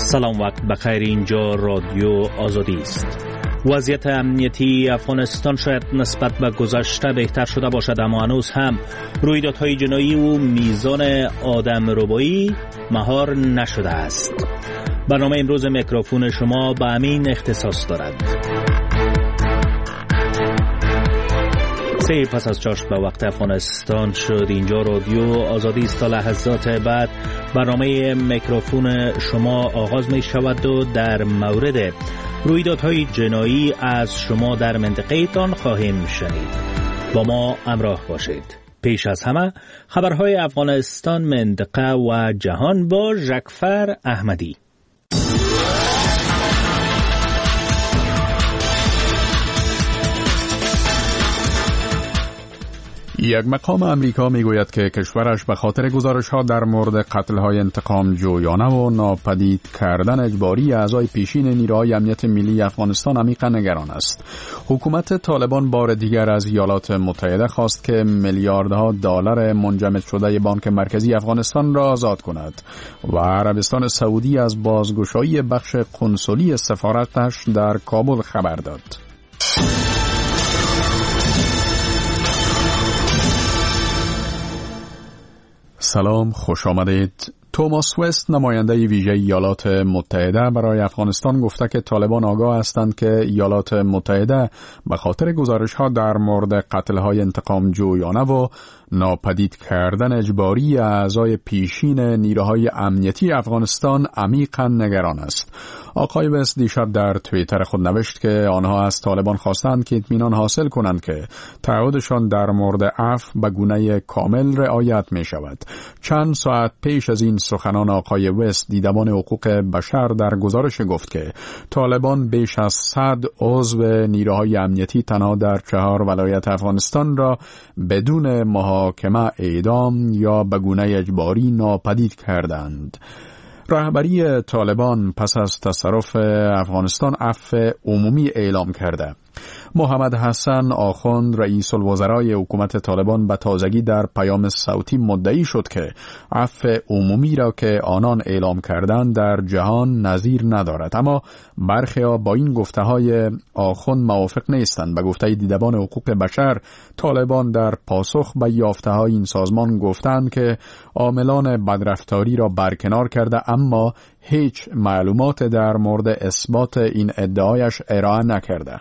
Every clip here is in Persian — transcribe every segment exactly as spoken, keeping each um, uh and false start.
سلام، وقت بخیر. اینجا رادیو آزادی است. وضعیت امنیتی افغانستان شاید نسبت به گذشته بهتر شده باشد، اما هنوز هم رویدادهای جنایی و میزان آدمربایی مهار نشده است. برنامه امروز میکروفون شما به همین اختصاص دارد. سه پس از چاشت به وقت افغانستان شد. اینجا رادیو آزادی است. تا لحظات بعد برنامه میکروفون شما آغاز می شود و در مورد رویدادهای جنایی از شما در منطقه تان خواهیم شنید. با ما همراه باشید. پیش از همه خبرهای افغانستان، منطقه و جهان با ژکفر احمدی. یک مقام امریکا میگوید که کشورش به خاطر گزارش‌ها در مورد قتل‌های انتقام جویانه و ناپدید کردن اجباری اعضای پیشین نیروهای امنیت ملی افغانستان عمیقاً نگران است. حکومت طالبان بار دیگر از ایالات متحده خواست که میلیاردها دلار منجمد شده بانک مرکزی افغانستان را آزاد کند و عربستان سعودی از بازگشایی بخش قنسلی سفارتش در کابل خبر داد. سلام، خوش آمدید. توماس وست، نماینده ویژه ایالات متحده برای افغانستان، گفته که طالبان آگاه هستند که ایالات متحده به خاطر گزارش‌ها در مورد قتل‌های انتقام جویانه و ناپدید کردن اجباری اعضای پیشین نیروهای امنیتی افغانستان عمیقاً نگران است. آقای وست دیشب در توییتر خود نوشت که آنها از طالبان خواستند که اطمینان حاصل کنند که تعهدشان در مورد عفو به گونه کامل رعایت می شود. چند ساعت پیش از این سخنان آقای وست، دیدبان حقوق بشر در گزارش گفت که طالبان بیش از صد عضو نیروهای امنیتی تنها در چهار ولایت افغانستان را بدون محاکمه اعدام یا به گونه اجباری ناپدید کردند. رهبری طالبان پس از تصرف افغانستان عفو عمومی اعلام کرده. محمد حسن آخوند، رئیس الوزرای حکومت طالبان، به تازگی در پیام صوتی مدعی شد که عفو عمومی را که آنان اعلام کردند در جهان نظیر ندارد، اما برخی‌ها با این گفته‌های آخوند موافق نیستند. به گفته دیدبان حقوق بشر، طالبان در پاسخ به یافته‌های این سازمان گفتند که عاملان بدرفتاری را برکنار کرده، اما هیچ معلومات در مورد اثبات این ادعایش ارائه نکرده.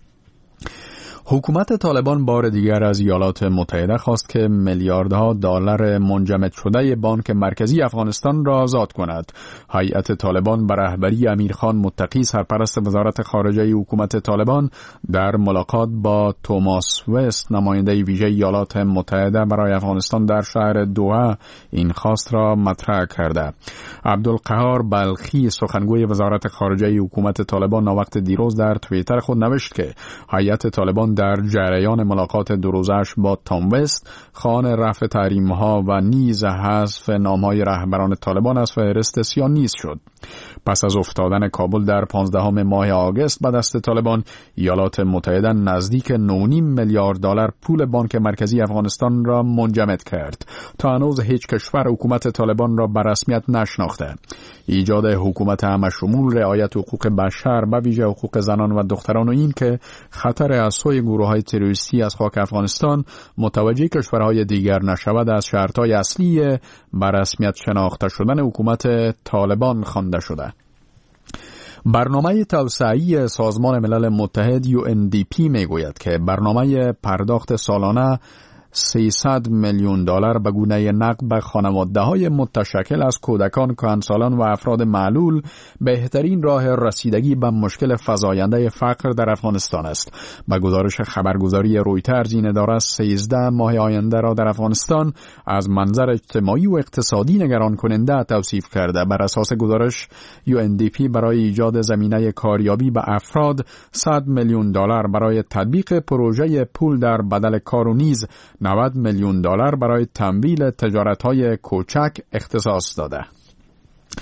حکومت طالبان بار دیگر از ایالات متحده خواست که میلیاردها دلار منجمد شده بانک مرکزی افغانستان را آزاد کند. هیئت طالبان به رهبری امیرخان متقی، سرپرست وزارت خارجه حکومت طالبان، در ملاقات با توماس وست، نماینده ویژه ایالات متحده برای افغانستان در شهر دوحه، این خواست را مطرح کرده. عبدالقهار بلخی، سخنگوی وزارت خارجه حکومت طالبان، ناوقت دیروز در توییتر خود نوشت که هیئت طالبان در جریان ملاقات دو روزش با تام وست خواهان رفع تحریم‌ها و نیز حذف نام‌های رهبران طالبان از فهرست سیانیست شد. پس از افتادن کابل در پانزدهم ماه آگوست به دست طالبان، ایالات متحده نزدیک نه و نیم میلیارد دلار پول بانک مرکزی افغانستان را منجمد کرد. تا هنوز هیچ کشور حکومت طالبان را به رسمیت نشناخته. ایجاد حکومت همشمول، رعایت حقوق بشر، به ویژه حقوق زنان و دختران، و این که خطر از سوی گروه‌های تروریستی از خاک افغانستان متوجه کشورهای دیگر نشود، از شرط‌های اصلی به رسمیت شناخته شدن حکومت طالبان خوانده شده. برنامه توسعه‌ای سازمان ملل متحد یو ان دی پی میگوید که برنامه پرداخت سالانه سیصد میلیون دلار به گونه نقد به خانواده‌های متشکل از کودکان، کهنسالان و افراد معلول بهترین راه رسیدگی به مشکل فزاینده فقر در افغانستان است. به گزارش خبرگزاری رویترز، این اداره سیزده ماه آینده را در افغانستان از منظر اجتماعی و اقتصادی نگران کننده توصیف کرده. بر اساس گزارش، یو ان دی پی برای ایجاد زمینه کاریابی به افراد صد میلیون دلار برای تطبیق پروژه پول در بدل کار و نیز نود میلیون دلار برای تمویل تجارت‌های کوچک اختصاص داده.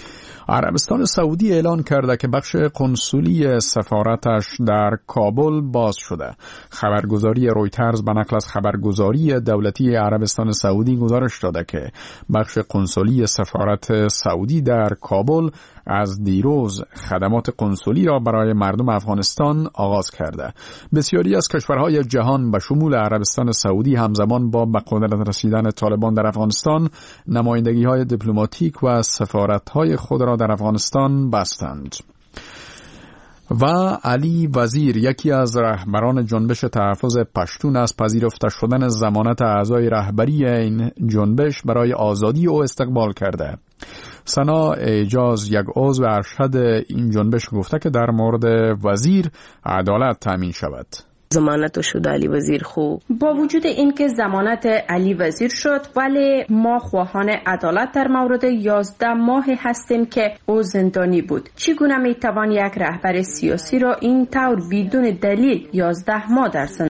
عربستان سعودی اعلان کرده که بخش قنسولی سفارتش در کابل باز شده. خبرگزاری رویترز به نقل از خبرگزاری دولتی عربستان سعودی گزارش داده که بخش قنسولی سفارت سعودی در کابل از دیروز خدمات قنسولی را برای مردم افغانستان آغاز کرده. بسیاری از کشورهای جهان به شمول عربستان سعودی همزمان با به قدرت رسیدن طالبان در افغانستان نمایندگی‌های دیپلماتیک و سفارت‌های خود را در افغانستان بستند. و علی وزیر، یکی از رهبران جنبش تحفظ پشتون، از پذیرفته شدن ضمانت اعضای رهبری این جنبش برای آزادی او استقبال کرده. سنا اعجاز، یک عضو ارشد این جنبش، گفته که در مورد وزیر عدالت تامین شود. ضمانت شد علی وزیر خوب. با وجود اینکه ضمانت علی وزیر شد، ولی ما خواهان عدالت در مورد یازده ماه هستیم که او زندانی بود. چگونه میتوان یک رهبر سیاسی را این طور بدون دلیل یازده ماه در